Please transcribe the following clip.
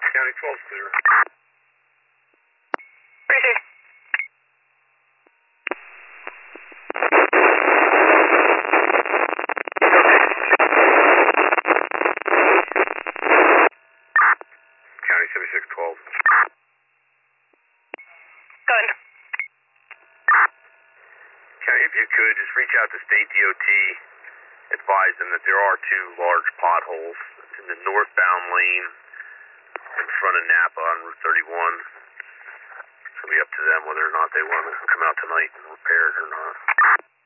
County 12's clear. Appreciate it. County 7612. Go ahead. County, if you could, just reach out to State DOT, advise them that there are 2 large potholes in the northbound lane in front of Napa on Route 31. It's going to be up to them whether or not they want to come out tonight and repair it or not.